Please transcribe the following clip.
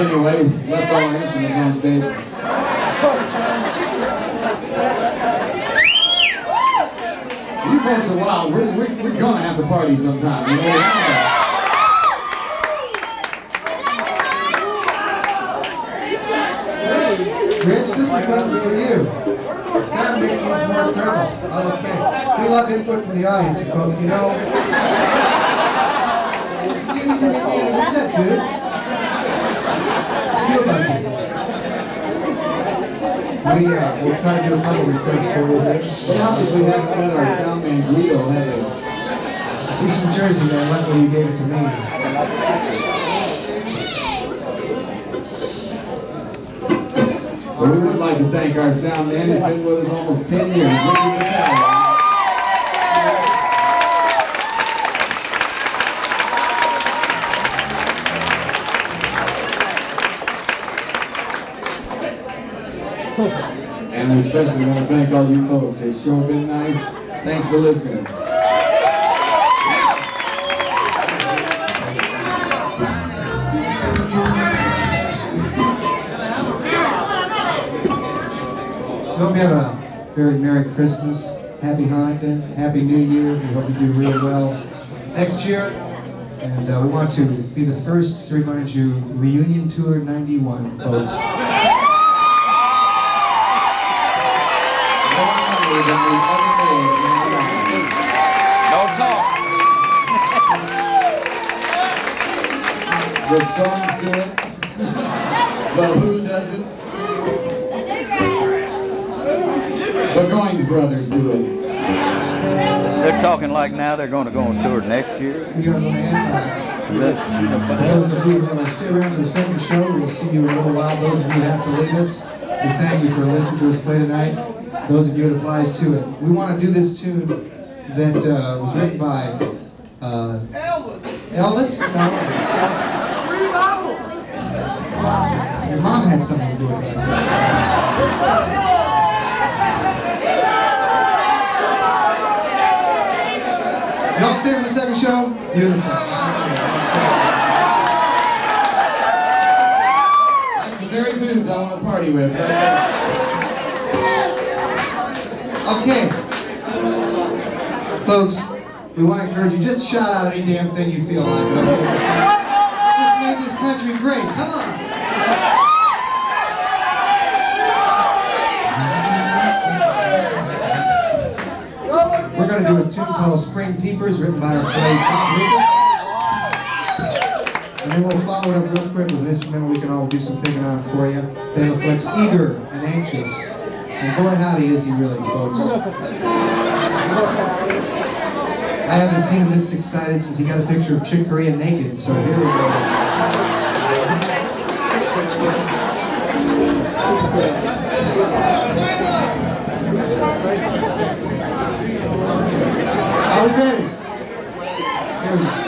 anyway. We left all our instruments on stage. You folks are wild. We're gonna have to party sometime. You know? Rich, this request is for you. Sound mix needs more treble. Okay. We love input from the audience, folks. You know. Give it to me at the end of the set, dude. What do you about this? We'll try to do a couple requests for you here. What happens we haven't met our sound man Guido, have we? He's from Jersey, man. Luckily you gave it to me. Well, we would like to thank our sound man. He's been with us almost 10 years. Ricky Battaglia. And we especially want to thank all you folks. It's sure been nice. Thanks for listening. Hope you have a very Merry Christmas, Happy Hanukkah, Happy New Year. We hope you do real well next year. And we want to be the first to remind you, Reunion Tour 91, folks. No talk. The Stones do it. But who doesn't? The Goings brothers do it. They're talking like now they're going to go on tour next year. We are going to end for those of you who will stay around for the second show, we'll see you in a little while. Those of you who have to leave us, we thank you for listening to us play tonight. Those of you it applies to it. We want to do this tune that was written by Elvis? No. Your mom had something to do with it. Y'all stay on the second show? Beautiful. That's the very dudes I want to party with. Right? Okay. Folks, we want to encourage you, just shout out any damn thing you feel like. Okay? Just make this country great. Come on. We're going to do a tune called Spring Peepers, written by our buddy Bob Lucas. And then we'll follow it up real quick with an instrumental we can all do some picking on for you. That reflects eager and anxious. And boy howdy is he really, folks. I haven't seen him this excited since he got a picture of Chick Corea naked, so here we go. Are we ready? Here we go.